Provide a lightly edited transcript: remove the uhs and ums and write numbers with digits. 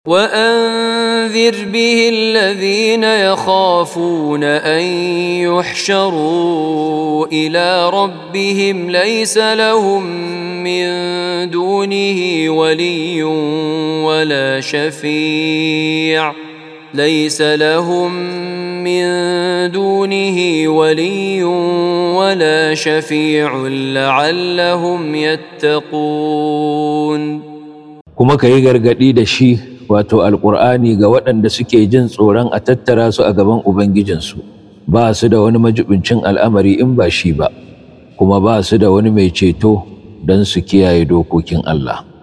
وأنذر به الذين يخافون أن يحشروا إلى ربهم ليس لهم من دونه ولي ولا شفيع لعلهم يتقون. kuma ka yi gargaɗi da shi wato alƙur'ani ga waɗanda suke jin tsoron a tattara su a gaban ubangijinsu, ba su da wani majibincin al'amari in ba shi ba, kuma ba su da wani mai ceto don su kiyaye dokokin Allah.